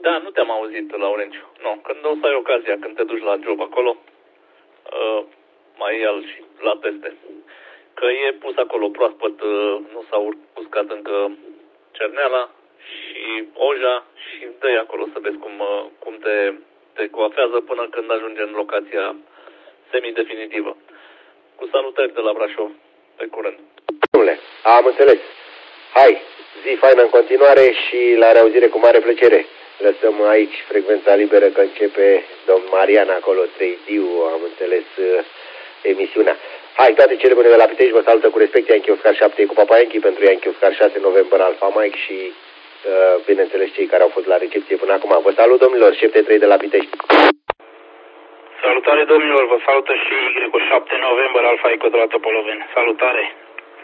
Da, nu te-am auzit, Laurențiu. Nu, când o să ai ocazia, când te duci la job acolo, mai ia și la teste. Că e pus acolo proaspăt, nu s-a uscat încă cerneala și oja și dă-i acolo să vezi cum te coafează până când ajunge în locația semi-definitivă. Cu salutări de la Brașov, pe curând. Domnule, am înțeles. Hai, zi faină în continuare și la reauzire cu mare plăcere. Lăsăm aici frecvența liberă că începe domn Marian acolo, 3D-ul, am înțeles emisiunea. Hai, toate cele bune de la Pitești, vă salută cu respect Yankee Oscar 7 cu Papa Yankee pentru Yankee Oscar 6 November Alpha Mike și, bineînțeles, cei care au fost la recepție până acum. Vă salut, domnilor, 7-3 de la Pitești. Salutare, domnilor, vă salută și Y7 November Alpha Eco de la Topoloveni. Salutare!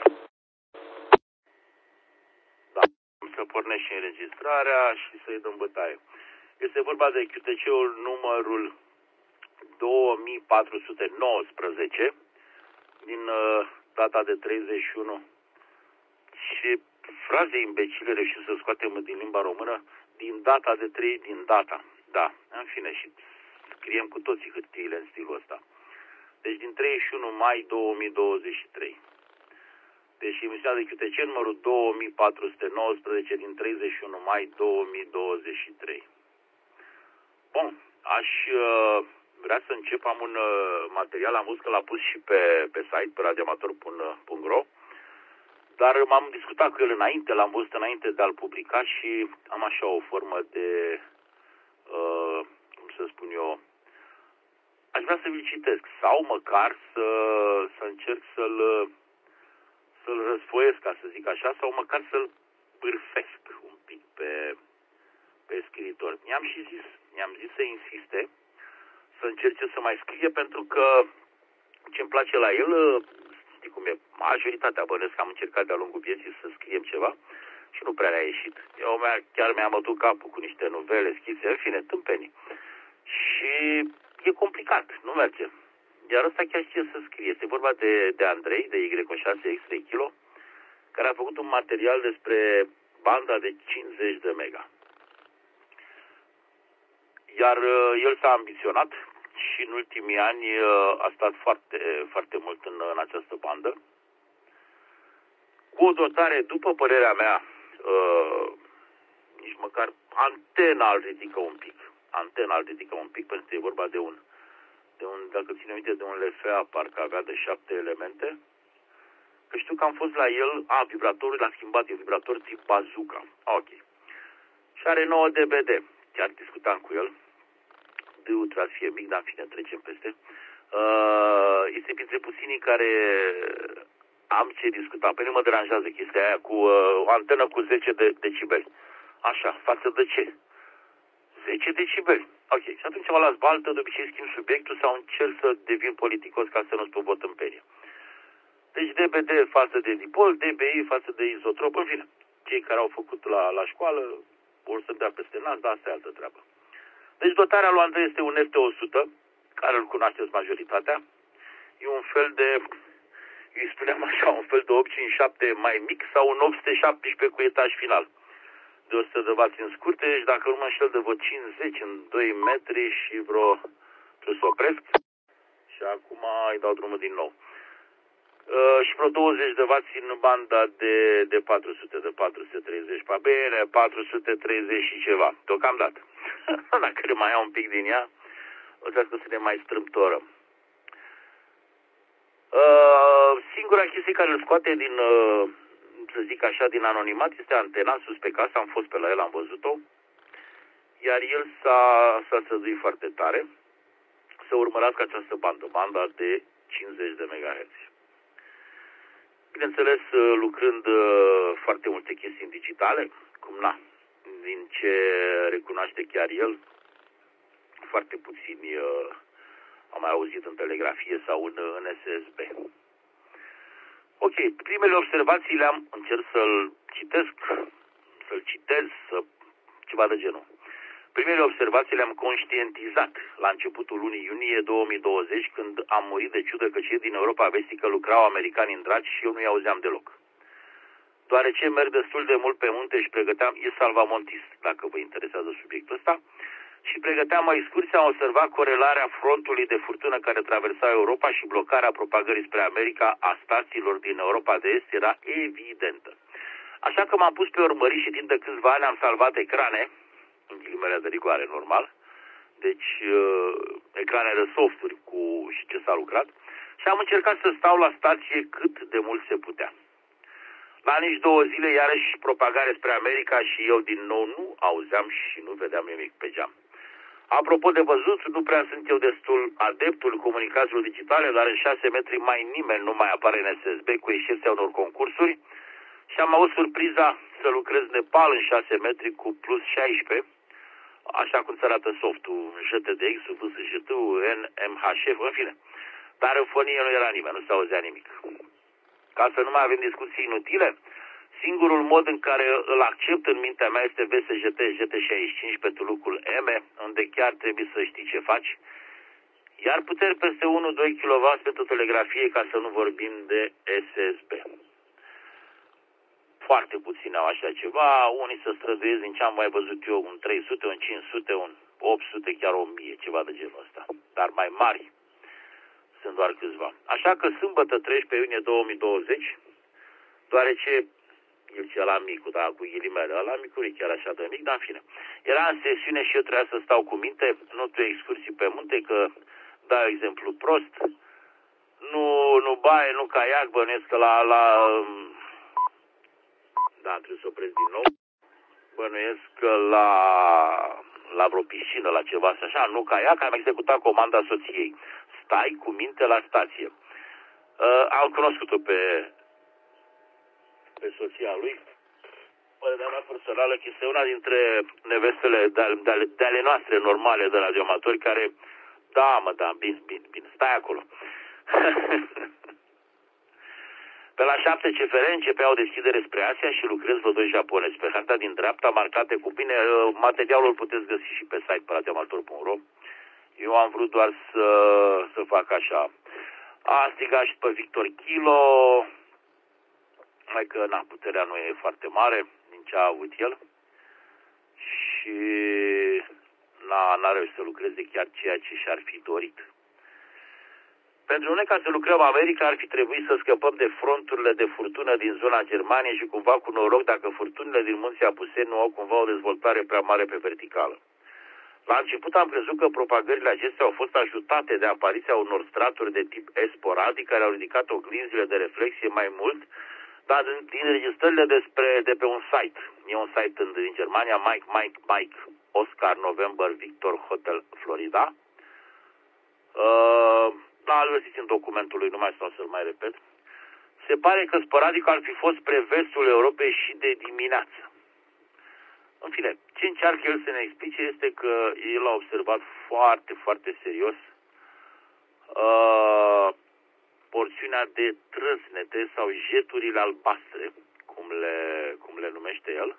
Da, să pornești și înregistrarea și să-i dăm bătaie. Este vorba de QTC-ul numărul 2419 din data de 31 și fraze imbecile reușim să scoatem din limba română din data de 3 din data. Da, în fine, și scriem cu toții hârtiile în stilul ăsta. Deci din 31 mai 2023. Deci emisiunea de QTC numărul 2419 din 31 mai 2023. Bun, aș vrea să încep, am un material, am văzut că l-a pus și pe site, pe radioamator.ro, dar m-am discutat cu el înainte, l-am văzut înainte de a-l publica și am așa o formă de, cum să spun eu, aș vrea să vi-l citesc sau măcar să încerc să-l răsfoiesc, ca să zic așa, sau măcar să-l bârfesc un pic pe scriitor. I-am zis să insiste, să încerce să mai scrie, pentru că ce-mi place la el, știi cum e, majoritatea, bănesc că am încercat de-a lungul vieții să scriem ceva și nu prea a ieșit. Eu chiar mi-am bătut capul cu niște novele, schițe, în fine, tâmpenii. Și e complicat, nu merge. Iar ăsta chiar știe să scrie. Este vorba de Andrei, de Y6X3 kg, care a făcut un material despre banda de 50 de mega. Iar el s-a ambiționat și în ultimii ani a stat foarte, foarte mult în această bandă. Cu o dotare, după părerea mea, nici măcar antena îl ridică un pic. Antena îl ridică un pic, pentru că e vorba de un, dacă ține minte, de un LFA, parcă avea de 7 elemente. Că știu că am fost la el, vibratorul l-a schimbat, e vibrator tip bazooka. Ok. Și are 9 dBd. Chiar discutam cu el. D-ul trebuie să fie mic, dar în fine, trecem peste. Este printre puținii care am ce discuta. Pe nu mă deranjează chestia aia cu o antenă cu 10 decibeli. Așa, față de ce? 10 decibeli. Ok. Și atunci mă las baltă, de obicei schimb subiectul sau încerc să devin politicos ca să nu spun tâmpenie. Deci DBD față de dipol, DBI față de izotrop, în fine. Cei care au făcut la școală vor să dea peste nas, dar asta e altă treabă. Deci dotarea lui Andrei este un FT100, care îl cunoașteți majoritatea. E un fel de, îi spuneam așa, un fel de 857 mai mic sau un 817 cu etaj final. De 100 de W în scurte și dacă nu mă înșel de vreo 50 în 2 metri și trebuie să opresc. Și acum îi dau drumul din nou. Și vreo 20 de W în banda de 400, de 430. Pa bine, 430 și ceva, deocamdată. Dacă le mai iau un pic din ea, o să ne mai strâmtorăm. Singura chestie care îl scoate din, să zic așa, din anonimat este antena sus pe casă, am fost pe la el, am văzut-o. Iar el s-a străduit foarte tare să urmărească această bandă, banda de 50 de MHz. Bineînțeles, lucrând foarte multe chestii digitale, cum din ce recunoaște chiar el, foarte puțini am mai auzit în telegrafie sau în SSB. Ok, primele observații încerc să-l citez, ceva de genul. Primele observații le-am conștientizat la începutul lunii iunie 2020, când am murit de ciudă că cei din Europa Vestică lucrau americani în dragi și eu nu-i auzeam deloc. Deoarece merg destul de mult pe munte și pregăteam, e salvamontist, dacă vă interesează subiectul ăsta, data și pregăteam o excursie, am observat corelarea frontului de furtună care traversa Europa și blocarea propagării spre America a stațiilor din Europa de Est era evidentă. Așa că m-am pus pe urmărit și timp de câțiva ani am salvat ecrane, în ghilimele de rigoare normal, deci ecrane de softuri cu și ce s-a lucrat, și am încercat să stau la stație cât de mult se putea. La nici 2 zile, iarăși propagare spre America și eu din nou nu auzeam și nu vedeam nimic pe geam. Apropo de văzut, nu prea sunt eu destul adeptul comunicațiilor digitale, dar în 6 metri mai nimeni nu mai apare în SSB, cu excepția unor concursuri, și am avut surpriza să lucrez în Nepal în 6 metri cu plus 16, așa cum se arată softul, JTDX, VSJT, NMHF, în fine. Dar în fonie nu era nimeni, nu se auzea nimic. Ca să nu mai avem discuții inutile, singurul mod în care îl accept în mintea mea este VSJT GT65 pe tulucul M, unde chiar trebuie să știi ce faci, iar puteri peste 1-2 kW pentru telegrafie, ca să nu vorbim de SSB. Foarte puțin au așa ceva, unii se străduiesc din ce am mai văzut eu, un 300, un 500, un 800, chiar 1000, ceva de genul ăsta. Dar mai mari sunt doar câțiva. Așa că sâmbătă 13 iunie 2020, deoarece el ce ăla micul, dar cu ghilimele, ăla micul e chiar așa de mic, dar în fine. Era în sesiune și eu trebuia să stau cu minte, nu tu excursii pe munte, că dau exemplu prost, nu baie, nu caiac, bănuiesc că da, trebuie să opresc din nou, bănuiesc că la vreo piscină, la ceva așa, nu caiac, am executat comanda soției. Stai cu minte la stație. Am cunoscut-o pe soția lui. Părerea mea personală că este una dintre nevestele de ale noastre normale de radioamatori care, da, bine, stai acolo. Pe la 7 CFR începea o deschidere spre Asia și lucrez vădoi japonezi. Pe harta din dreapta, marcate cu bine, materialul puteți găsi și pe site pe radioamator.ro. Eu am vrut doar să fac așa. A strigat și pe Victor Kilo, mai că, puterea nu e foarte mare din ce a avut el și n-a reușit să lucreze chiar ceea ce și-ar fi dorit. Pentru noi, ca să lucrăm America, ar fi trebuit să scăpăm de fronturile de furtună din zona Germaniei și cumva cu noroc dacă furtunile din munții Apuseni nu au cumva o dezvoltare prea mare pe verticală. La început am crezut că propagările acestea au fost ajutate de apariția unor straturi de tip sporadic care au ridicat oglinzile de reflexie mai mult, dar din registrările de pe un site. E un site din Germania, Mike, Oscar, November, Victor, Hotel, Florida. Îl găsiți în documentul lui, nu mai stau să-l mai repet. Se pare că sporadic ar fi fost spre vestul Europei și de dimineață. În fine, ce încearcă el să ne explice este că el a observat foarte, foarte serios porțiunea de trăsnete sau jeturile albastre, cum le numește el.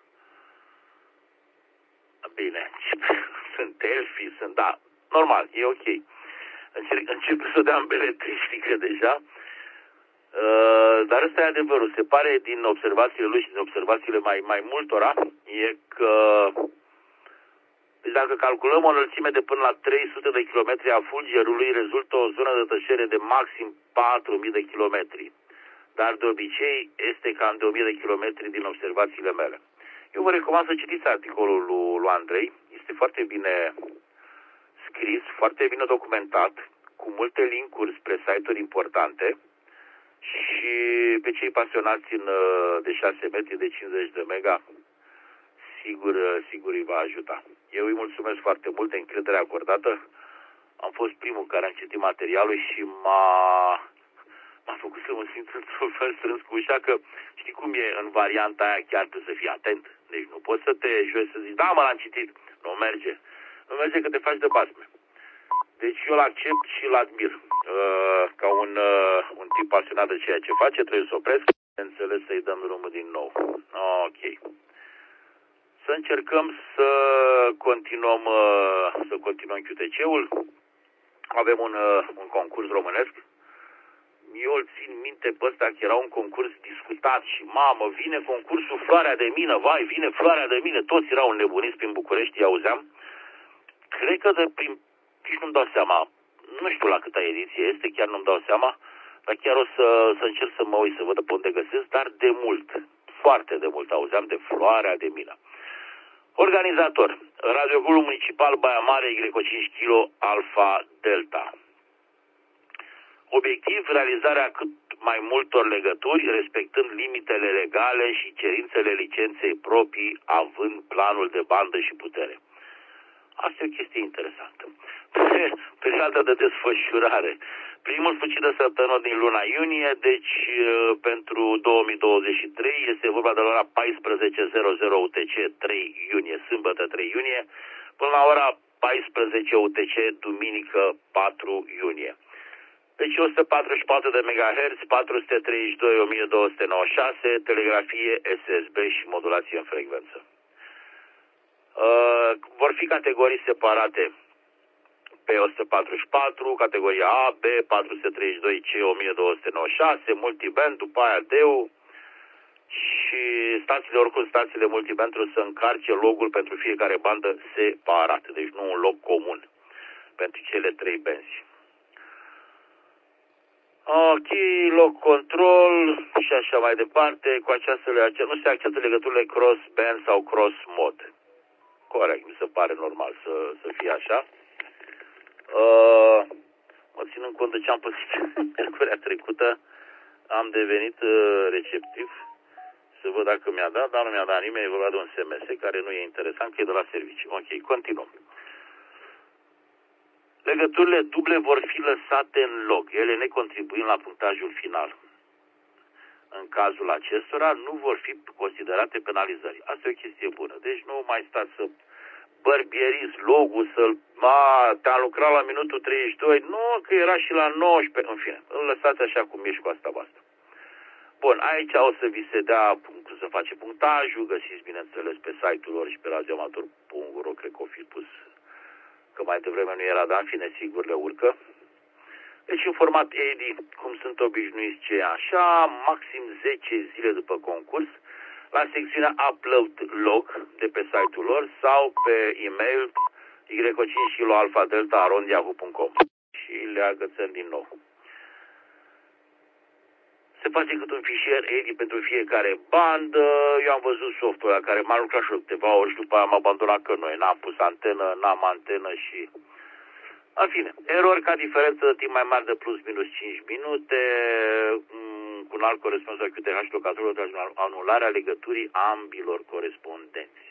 Bine, sunt elfi, da, normal, e ok. Încep să dea beletриstică deja, dar ăsta e adevărul. Se pare din observațiile lui și din observațiile mai multora, e că deci dacă calculăm o înălțime de până la 300 de kilometri a fulgerului, rezultă o zonă de tăcere de maxim 4000 de kilometri. Dar de obicei este cam de 1000 de kilometri din observațiile mele. Eu vă recomand să citiți articolul lui Andrei. Este foarte bine scris, foarte bine documentat, cu multe linkuri spre site-uri importante și pe cei pasionați de 6 metri, de 50 de mega, sigur îi va ajuta. Eu îi mulțumesc foarte mult de încrederea acordată. Am fost primul care am citit materialul și m-a făcut să mă simt într-un fel strâns cu ușa, că știi cum e în varianta aia, chiar trebuie să fii atent. Deci nu poți să te joci să zici, da, l-am citit. Nu merge. Nu merge că te faci de basme. Deci eu l-accept și l-admir. Ca un tip pasionat de ceea ce face, trebuie să opresc. Înțeles, să-i dăm drumul din nou. Ok. Să încercăm să continuăm QTC-ul. Avem un concurs românesc. Eu îl țin minte pe ăsta că era un concurs discutat și mamă, vine concursul Floarea de Mină, vai, vine Floarea de Mină, toți erau înnebuniți prin București, auzeam. cred că nici nu-mi dau seama, nu știu la câta ediție este, chiar nu-mi dau seama, dar chiar o să încerc să mă uit să văd pe unde găsesc, dar de mult, foarte de mult, auzeam de Floarea de Mina. Organizator, Radio Clubul Municipal Baia Mare, Y5 kg Alfa Delta. Obiectiv, realizarea cât mai multor legături, respectând limitele legale și cerințele licenței proprii, având planul de bandă și putere. Asta e o chestie interesantă. Perioada de desfășurare. Primul sfârșit de săptămână din luna iunie, deci pentru 2023 este vorba de la ora 14:00 UTC 3 iunie, sâmbătă 3 iunie, până la ora 14 UTC, duminică 4 iunie. Deci 144 de MHz, 432, 1296, telegrafie, SSB și modulație în frecvență. Vor fi categorii separate pe 144, categoria A, B, 432, C, 1296, multiband, după aia D-ul și stațiile multiband trebuie să încarce logul pentru fiecare bandă separat, deci nu un log comun pentru cele 3 benzi. Ok, log control și așa mai departe. Cu această nu se acceptă legăturile cross-band sau cross-mod. Corect, mi se pare normal să fie așa. Mă ținând cont de ce am pățit miercurea trecută, am devenit receptiv să văd dacă mi-a dat, dar nu mi-a dat nimeni, e vorba de un SMS care nu e interesant, că e de la serviciu. Ok, continuăm. Legăturile duble vor fi lăsate în log, ele necontribuind la punctajul final. În cazul acestora nu vor fi considerate penalizări. Asta e o chestie bună. Deci nu mai stați să bărbieriți logul, te-am lucrat la minutul 32, nu, că era și la 19, în fine, îl lăsați așa cum ești cu asta basta. Bun, aici o să vi se dea cum să face punctajul, găsiți bineînțeles pe site-ul lor și pe radioamator.ro, cred că o fi pus, că mai devreme nu era, dar în fine sigur le urcă. Deci în format AD, cum sunt obișnuiți cei așa, maxim 10 zile după concurs, la secțiunea Upload Log de pe site-ul lor sau pe e-mail y5kiloalfadelta@yahoo.com și le agățăm din nou. Se face cât un fișier AD pentru fiecare bandă. Eu am văzut softul-ăla care m-a lucrat și câteva ori și după aia am abandonat că noi n-am pus antenă, n-am antenă și... În fine, erori ca diferență de timp mai mare de plus minus 5 minute, cu un alt corespunzător QTH locatorilor de anularea legăturii ambilor corespondenți.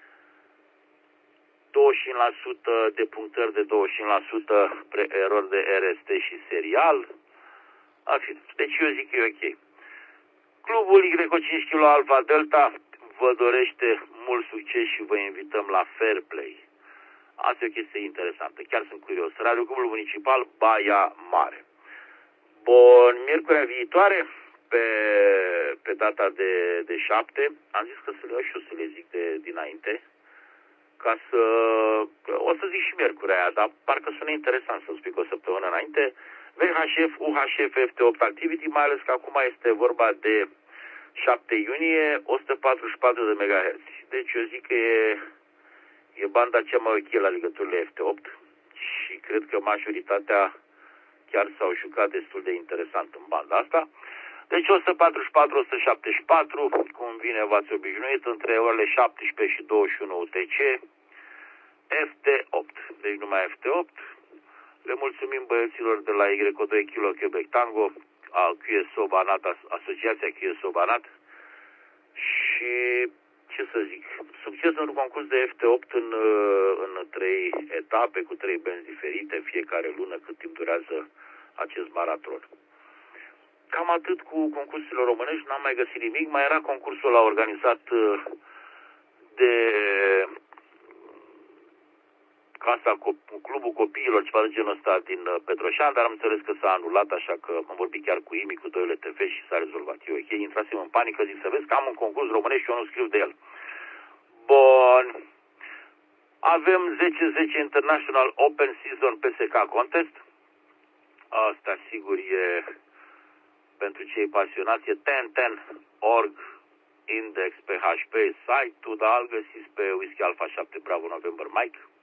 25% de punctări de 25% erori de RST și serial. În fine, deci eu zic că e ok. Clubul Y5 kg Alfa Delta vă dorește mult succes și vă invităm la Fair Play. Asta e o chestie interesantă, chiar sunt curios. Radio Clubul Municipal Baia Mare. Bun, miercurea viitoare, pe data de 7, am zis că să le iau și eu să le zic dinainte, ca să... O să zic și miercurea aia, dar parcă sună interesant să-mi spui o săptămână înainte. VHF, UHF, FT8 Activity, mai ales că acum este vorba de 7 iunie, 144 de MHz. Deci eu zic că e banda cea mai ok la legăturile FT8 și cred că majoritatea chiar s-au jucat destul de interesant în banda asta. Deci 144-174, cum bine v-ați obișnuit, între orele 17 și 21 UTC, FT8. Deci numai FT8. Le mulțumim băieților de la Y2 Kilo Quebec Tango, al QSO Banat, Asociația QSO Banat și, ce să zic, succes în concurs de FT8 în 3 etape, cu 3 benzi diferite, fiecare lună, cât timp durează acest maraton. Cam atât cu concursurile românești, n-am mai găsit nimic. Mai era concursul ăla organizat de Clubul Copiilor, ceva de genul ăsta din Petroșan, dar am înțeles că s-a anulat, așa că am vorbit chiar cu Imi, cu 2 TV și s-a rezolvat. Eu ok, intrasem în panică, zic să vezi că am un concurs românesc și eu nu scriu de el. Bun. Avem 10-10 International Open Season PSK Contest. Asta sigur e pentru cei pasionați, e 1010.org index PHP site-ul, dar îl găsiți pe Whisky Alpha 7 Bravo November Mike.